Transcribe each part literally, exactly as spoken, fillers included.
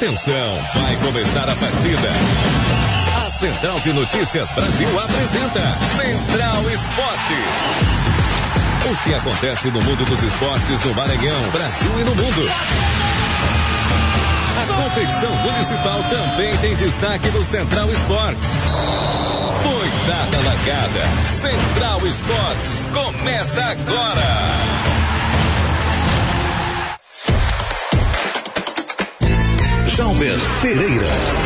Atenção, vai começar a partida. A Central de Notícias Brasil apresenta Central Esportes. O que acontece no mundo dos esportes no Maranhão, Brasil e no mundo. A competição municipal também tem destaque no Central Esportes. Foi dada a largada. Central Esportes começa agora. Jalber Pereira.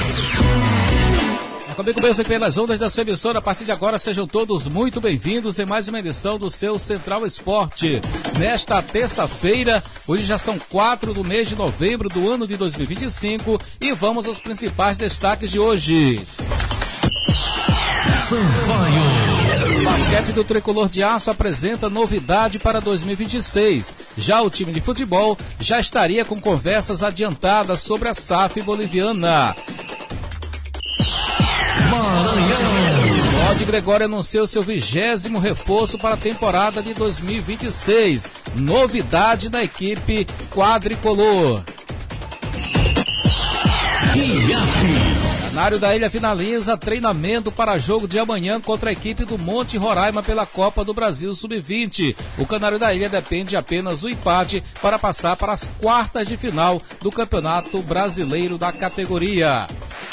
Comigo mesmo aqui pelas ondas da sua emissora. A partir de agora, sejam todos muito bem-vindos em mais uma edição do seu Central Esporte. Nesta terça-feira, hoje já são quatro do mês de novembro do ano de dois mil e vinte e cinco e vamos aos principais destaques de hoje. O basquete do Tricolor de Aço apresenta novidade para dois mil e vinte e seis. Já o time de futebol já estaria com conversas adiantadas sobre a S A F boliviana. Maranhão. Rod Gregório anunciou seu vigésimo reforço para a temporada de dois mil e vinte e seis. Novidade na equipe quadricolor. Canário da Ilha finaliza treinamento para jogo de amanhã contra a equipe do Monte Roraima pela Copa do Brasil sub vinte. O Canário da Ilha depende apenas do empate para passar para as quartas de final do Campeonato Brasileiro da categoria.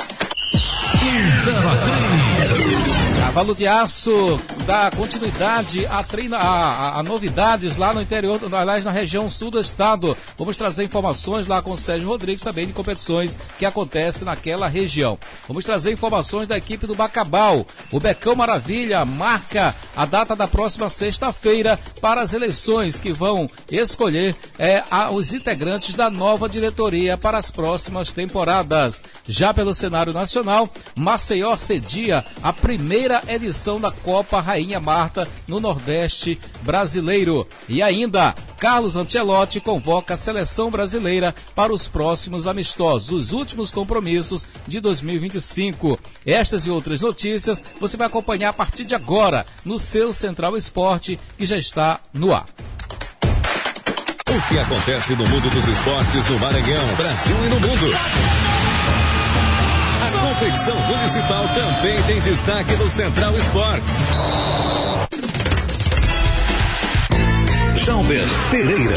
Cavalo de Aço dá continuidade a, treina, a, a, a novidades lá no interior, aliás, na região sul do estado. Vamos trazer informações lá com o Sérgio Rodrigues também de competições que acontecem naquela região. Vamos trazer informações da equipe do Bacabal. O Becão Maravilha marca a data da próxima sexta-feira para as eleições que vão escolher é, a, os integrantes da nova diretoria para as próximas temporadas. Já pelo cenário nacional, Maceió cedia a primeira edição da Copa Rainha Marta no Nordeste brasileiro. E ainda, Carlos Ancelotti convoca a seleção brasileira para os próximos amistosos, os últimos compromissos de dois mil e vinte e cinco. Estas e outras notícias você vai acompanhar a partir de agora no seu Central Esporte, que já está no ar. O que acontece no mundo dos esportes no Maranhão, Brasil e no mundo. A competição municipal também tem destaque no Central Esportes. Jalber Pereira.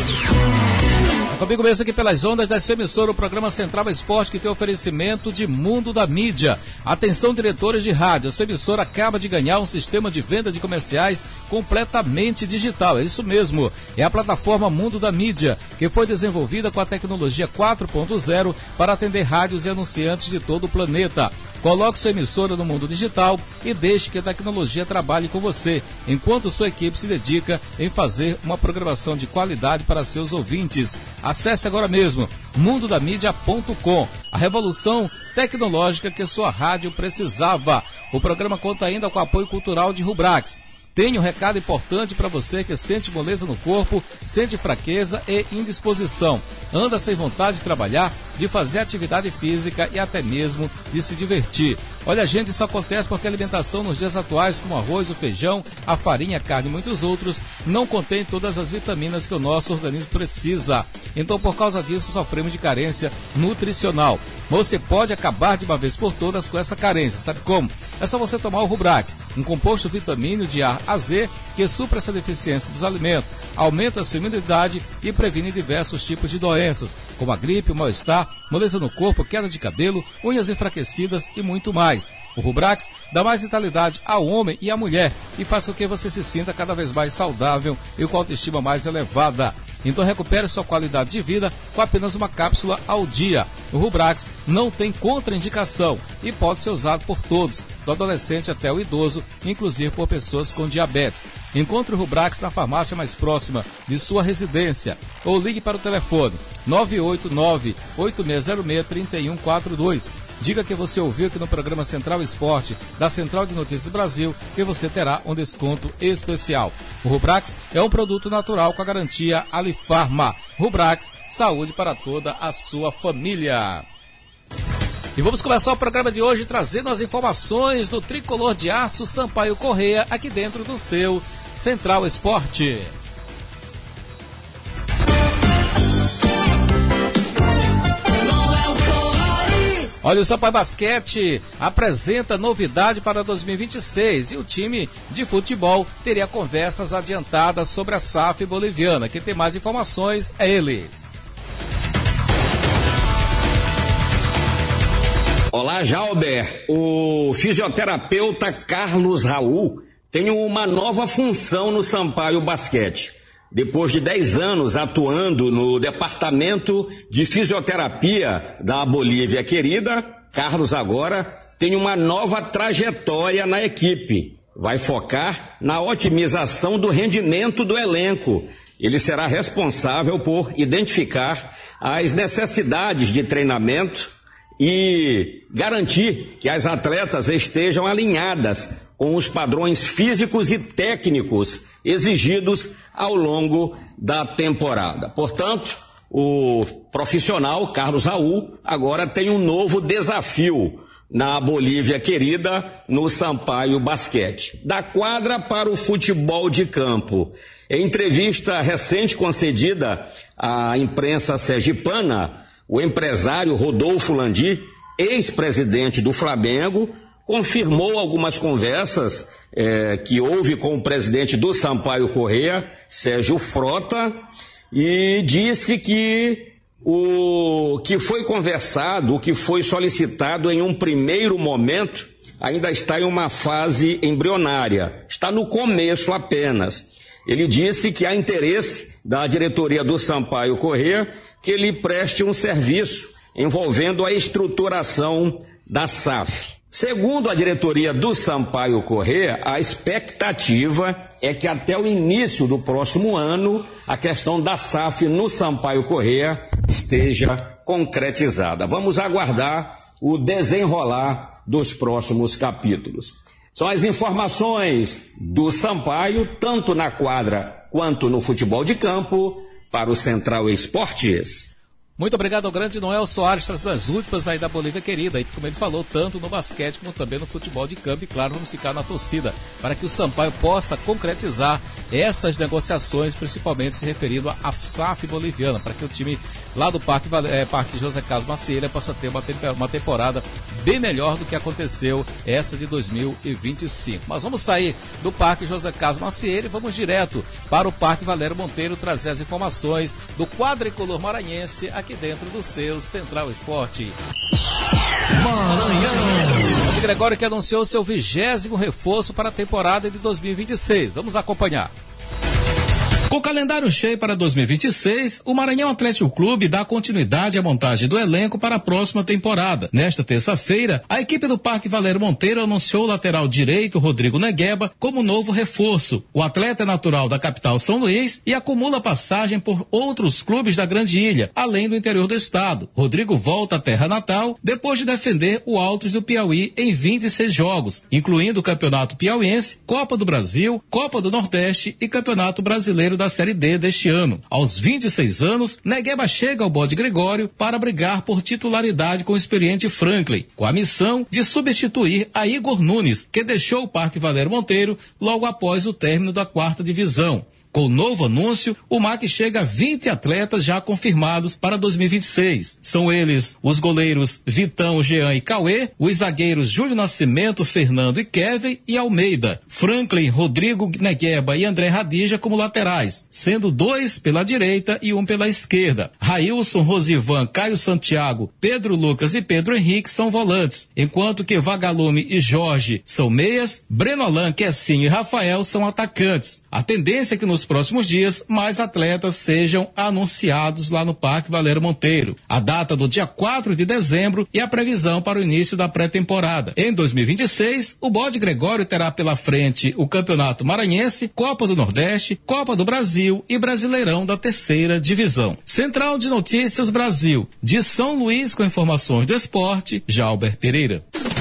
Comigo mesmo aqui pelas ondas da sua emissora, o programa Central Esporte, que tem oferecimento de Mundo da Mídia. Atenção, diretores de rádio, a sua emissora acaba de ganhar um sistema de venda de comerciais completamente digital. É isso mesmo, é a plataforma Mundo da Mídia, que foi desenvolvida com a tecnologia quatro ponto zero para atender rádios e anunciantes de todo o planeta. Coloque sua emissora no mundo digital e deixe que a tecnologia trabalhe com você, enquanto sua equipe se dedica em fazer uma programação de qualidade para seus ouvintes. Acesse agora mesmo mundo da mídia ponto com, a revolução tecnológica que sua rádio precisava. O programa conta ainda com o apoio cultural de Rubrax. Tenho um recado importante para você que sente moleza no corpo, sente fraqueza e indisposição. Anda sem vontade de trabalhar, de fazer atividade física e até mesmo de se divertir. Olha, gente, isso acontece porque a alimentação nos dias atuais, como o arroz, o feijão, a farinha, a carne e muitos outros, não contém todas as vitaminas que o nosso organismo precisa. Então, por causa disso, sofremos de carência nutricional. Você pode acabar de uma vez por todas com essa carência. Sabe como? É só você tomar o Rubrax, um composto vitamínico de A a Z que supra essa deficiência dos alimentos, aumenta a sua imunidade e previne diversos tipos de doenças, como a gripe, o mal-estar, moleza no corpo, queda de cabelo, unhas enfraquecidas e muito mais. O Rubrax dá mais vitalidade ao homem e à mulher e faz com que você se sinta cada vez mais saudável e com a autoestima mais elevada. Então recupere sua qualidade de vida com apenas uma cápsula ao dia. O Rubrax não tem contraindicação e pode ser usado por todos, do adolescente até o idoso, inclusive por pessoas com diabetes. Encontre o Rubrax na farmácia mais próxima de sua residência ou ligue para o telefone nove oito nove, oito seis zero seis, três um quatro dois. Diga que você ouviu aqui no programa Central Esporte da Central de Notícias Brasil, que você terá um desconto especial. O Rubrax é um produto natural com a garantia Alifarma. Rubrax, saúde para toda a sua família. E vamos começar o programa de hoje trazendo as informações do Tricolor de Aço Sampaio Corrêa aqui dentro do seu Central Esporte. Olha, o Sampaio Basquete apresenta novidade para dois mil e vinte e seis e o time de futebol teria conversas adiantadas sobre a S A F boliviana. Quem tem mais informações é ele. Olá, Jalber. O fisioterapeuta Carlos Raul tem uma nova função no Sampaio Basquete. Depois de dez anos atuando no departamento de fisioterapia da Bolívia Querida, Carlos agora tem uma nova trajetória na equipe. Vai focar na otimização do rendimento do elenco. Ele será responsável por identificar as necessidades de treinamento e garantir que as atletas estejam alinhadas com os padrões físicos e técnicos exigidos ao longo da temporada. Portanto, o profissional Carlos Raul agora tem um novo desafio na Bolívia Querida, no Sampaio Basquete. Da quadra para o futebol de campo. Em entrevista recente concedida à imprensa sergipana, o empresário Rodolfo Landi, ex-presidente do Flamengo, confirmou algumas conversas eh, que houve com o presidente do Sampaio Corrêa, Sérgio Frota, e disse que o que foi conversado, o que foi solicitado em um primeiro momento, ainda está em uma fase embrionária, está no começo apenas. Ele disse que há interesse da diretoria do Sampaio Corrêa que ele preste um serviço envolvendo a estruturação da S A F. Segundo a diretoria do Sampaio Corrêa, a expectativa é que até o início do próximo ano a questão da S A F no Sampaio Corrêa esteja concretizada. Vamos aguardar o desenrolar dos próximos capítulos. São as informações do Sampaio, tanto na quadra quanto no futebol de campo, para o Central Esportes. Muito obrigado ao grande Noel Soares, trazendo as últimas aí da Bolívia Querida, e como ele falou, tanto no basquete como também no futebol de campo, e claro, vamos ficar na torcida, para que o Sampaio possa concretizar essas negociações, principalmente se referindo à S A F boliviana, para que o time lá do Parque, é, Parque José Carlos Macieira possa ter uma, uma temporada bem melhor do que aconteceu essa de dois mil e vinte e cinco. Mas vamos sair do Parque José Carlos Macieira e vamos direto para o Parque Valério Monteiro trazer as informações do quadricolor maranhense aqui dentro do seu Central Esporte. Maranhão. O Gregório que anunciou seu vigésimo reforço para a temporada de dois mil e vinte e seis. Vamos acompanhar. Com o calendário cheio para dois mil e vinte e seis, o Maranhão Atlético Clube dá continuidade à montagem do elenco para a próxima temporada. Nesta terça-feira, a equipe do Parque Valério Monteiro anunciou o lateral direito Rodrigo Negueba como novo reforço. O atleta é natural da capital São Luís e acumula passagem por outros clubes da Grande Ilha, além do interior do estado. Rodrigo volta à terra natal depois de defender o Altos do Piauí em vinte e seis jogos, incluindo o Campeonato Piauiense, Copa do Brasil, Copa do Nordeste e Campeonato Brasileiro da Série D deste ano. Aos vinte e seis anos, Negueba chega ao Bode Gregório para brigar por titularidade com o experiente Franklin, com a missão de substituir a Igor Nunes, que deixou o Parque Valério Monteiro logo após o término da quarta divisão. Com o novo anúncio, o M A C chega a vinte atletas já confirmados para dois mil e vinte e seis. São eles os goleiros Vitão, Jean e Cauê, os zagueiros Júlio Nascimento, Fernando e Kevin e Almeida, Franklin, Rodrigo Negueba e André Radija como laterais, sendo dois pela direita e um pela esquerda. Railson, Rosivan, Caio Santiago, Pedro Lucas e Pedro Henrique são volantes, enquanto que Vagalume e Jorge são meias, Breno Alain, Kessinho e Rafael são atacantes. A tendência é que nos próximos dias mais atletas sejam anunciados lá no Parque Valério Monteiro. A data do dia quatro de dezembro e a previsão para o início da pré-temporada. Em dois mil e vinte e seis, o Bode Gregório terá pela frente o Campeonato Maranhense, Copa do Nordeste, Copa do Brasil e Brasileirão da terceira divisão. Central de Notícias Brasil, de São Luís, com informações do esporte, Jalber Pereira.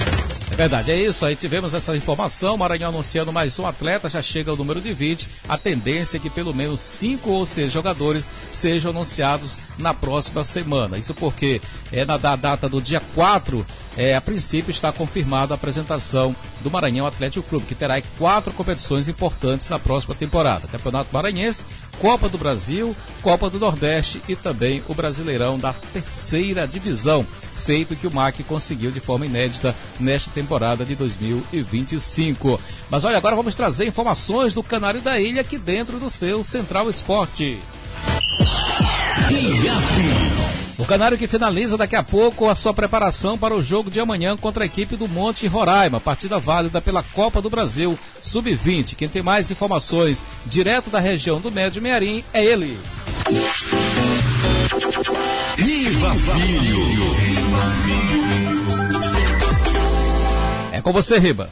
É verdade, é isso, aí tivemos essa informação, Maranhão anunciando mais um atleta, já chega ao número de vinte, a tendência é que pelo menos cinco ou seis jogadores sejam anunciados na próxima semana, isso porque é na da data do dia quatro, é, a princípio está confirmada a apresentação do Maranhão Atlético Clube, que terá quatro competições importantes na próxima temporada: Campeonato Maranhense, Copa do Brasil, Copa do Nordeste e também o Brasileirão da terceira divisão, feito que o M A C conseguiu de forma inédita nesta temporada de dois mil e vinte e cinco. Mas olha, agora vamos trazer informações do Canário da Ilha aqui dentro do seu Central Esporte. O Canário que finaliza daqui a pouco a sua preparação para o jogo de amanhã contra a equipe do Monte Roraima, partida válida pela Copa do Brasil sub vinte. Quem tem mais informações direto da região do Médio Mearim é ele. Riva Filho. É com você, Riba.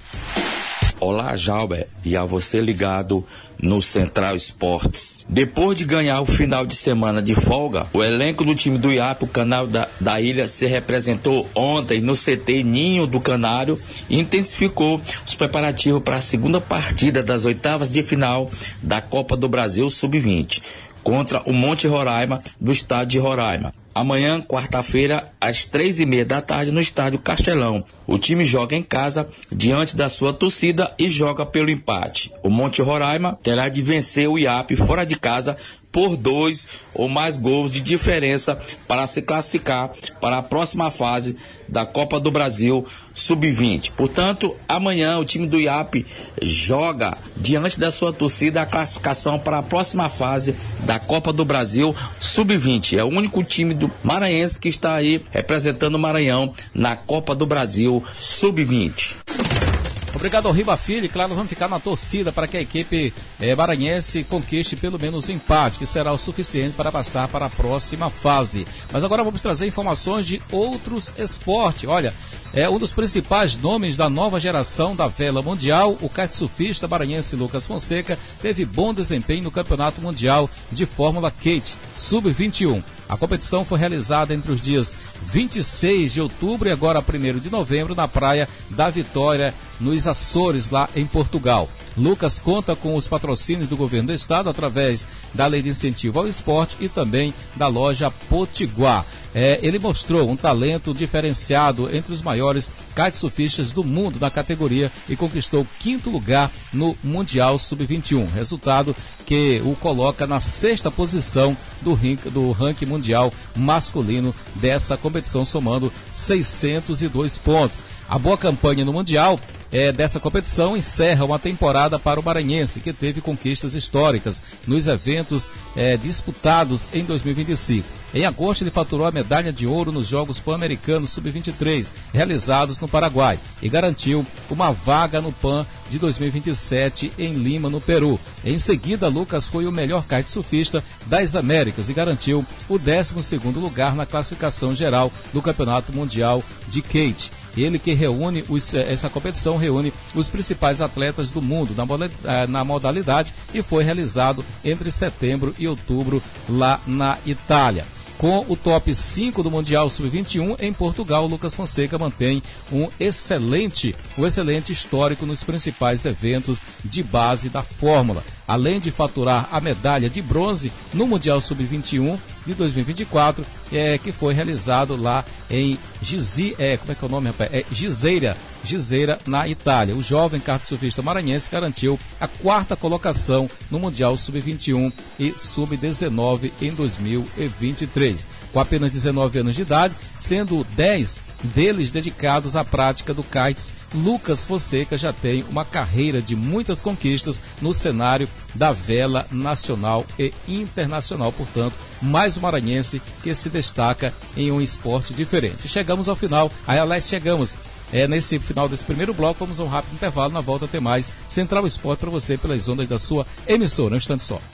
Olá, Jalber, e a você ligado no Central Esportes. Depois de ganhar o final de semana de folga, o elenco do time do I A P, o Canal da, da Ilha, se representou ontem no C T Ninho do Canário e intensificou os preparativos para a segunda partida das oitavas de final da Copa do Brasil sub vinte, contra o Monte Roraima, do estado de Roraima. Amanhã, quarta-feira, às três e meia da tarde, no estádio Castelão. O time joga em casa, diante da sua torcida, e joga pelo empate. O Monte Roraima terá de vencer o I A P fora de casa por dois ou mais gols de diferença para se classificar para a próxima fase da Copa do Brasil sub vinte. Portanto, amanhã o time do I A P joga diante da sua torcida a classificação para a próxima fase da Copa do Brasil sub vinte. É o único time do maranhense que está aí representando o Maranhão na Copa do Brasil sub vinte. Obrigado ao Riba Filho. Claro, vamos ficar na torcida para que a equipe eh, maranhense conquiste pelo menos o empate, que será o suficiente para passar para a próxima fase. Mas agora vamos trazer informações de outros esportes. Olha, é um dos principais nomes da nova geração da vela mundial, o kitesurfista maranhense Lucas Fonseca, teve bom desempenho no Campeonato Mundial de Fórmula Kite sub vinte e um. A competição foi realizada entre os dias vinte e seis de outubro e agora primeiro de novembro na Praia da Vitória, nos Açores, lá em Portugal. Lucas conta com os patrocínios do governo do estado através da Lei de Incentivo ao Esporte e também da loja Potiguar. É, ele mostrou um talento diferenciado entre os maiores kitesurfistas do mundo na categoria e conquistou o quinto lugar no Mundial sub vinte e um, resultado que o coloca na sexta posição do, rank, do ranking mundial masculino dessa competição, somando seiscentos e dois pontos. A boa campanha no Mundial é, dessa competição encerra uma temporada para o maranhense, que teve conquistas históricas nos eventos é, disputados em dois mil e vinte e cinco. Em agosto, ele faturou a medalha de ouro nos Jogos Pan-Americanos sub vinte e três, realizados no Paraguai, e garantiu uma vaga no Pan de dois mil e vinte e sete em Lima, no Peru. Em seguida, Lucas foi o melhor kitesurfista das Américas e garantiu o décimo segundo lugar na classificação geral do Campeonato Mundial de Kite. Ele que reúne, os, essa competição reúne os principais atletas do mundo na, na modalidade e foi realizado entre setembro e outubro lá na Itália. Com o top cinco do Mundial sub vinte e um em Portugal, Lucas Fonseca mantém um excelente, um excelente histórico nos principais eventos de base da Fórmula. Além de faturar a medalha de bronze no Mundial sub vinte e um de dois mil e vinte e quatro, é, que foi realizado lá em Gizi, é, como é que é o nome, rapaz? É Gizeira, Gizeira, na Itália. O jovem kitesurfista maranhense garantiu a quarta colocação no Mundial sub vinte e um e sub dezenove em dois mil e vinte e três. Com apenas dezenove anos de idade, sendo dez deles dedicados à prática do kites, Lucas Fonseca já tem uma carreira de muitas conquistas no cenário da vela nacional e internacional. Portanto, mais um maranhense que se destaca em um esporte diferente. Chegamos ao final, aí aliás chegamos é, nesse final desse primeiro bloco, vamos a um rápido intervalo, na volta tem mais Central Esporte para você pelas ondas da sua emissora. Um instante só.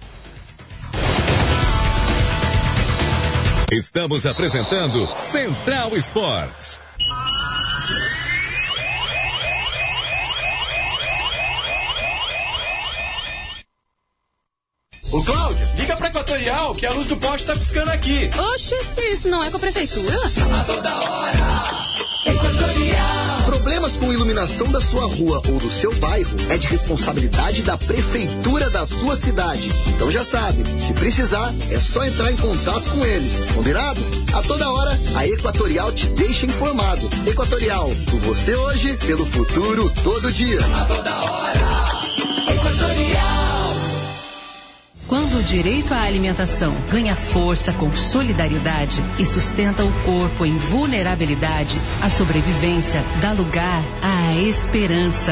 Estamos apresentando Central Esportes. Ô Cláudia, liga pra Equatorial que a luz do poste tá piscando aqui. Oxe, isso não é com a prefeitura? A toda hora, Equatorial. Problemas com iluminação da sua rua ou do seu bairro é de responsabilidade da prefeitura da sua cidade. Então já sabe, se precisar, é só entrar em contato com eles. Combinado? A toda hora, a Equatorial te deixa informado. Equatorial, por você hoje, pelo futuro todo dia. A toda hora, Equatorial. Quando o direito à alimentação ganha força com solidariedade e sustenta o corpo em vulnerabilidade, a sobrevivência dá lugar à esperança.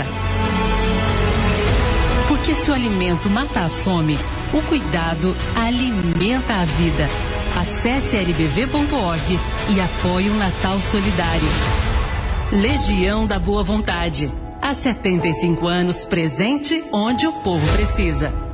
Porque se o alimento mata a fome, o cuidado alimenta a vida. Acesse l b v ponto org e apoie o Natal Solidário. Legião da Boa Vontade. Há setenta e cinco anos presente onde o povo precisa.